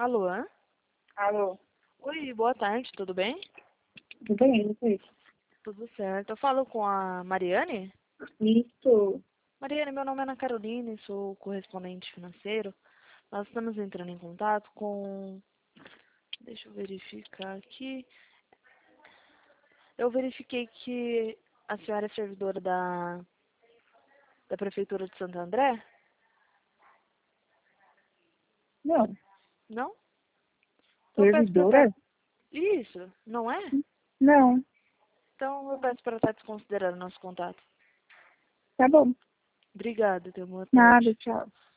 Alô? Hã? Alô, Oi, boa tarde, tudo bem? tudo bem, Luiz? Tudo certo. Eu falo com a Mariane? Isso. Mariane, meu nome é Ana Caroline, sou correspondente financeiro. Nós estamos entrando em contato com... Deixa eu verificar aqui. Eu verifiquei que a senhora é servidora da Prefeitura de Santo André? Não, Não? Então eu peço para estar... servidora? Isso, não é? Não, Então eu peço para estar desconsiderando nosso contato. tá bom. Obrigada, tenha uma boa Nada, tarde. tchau.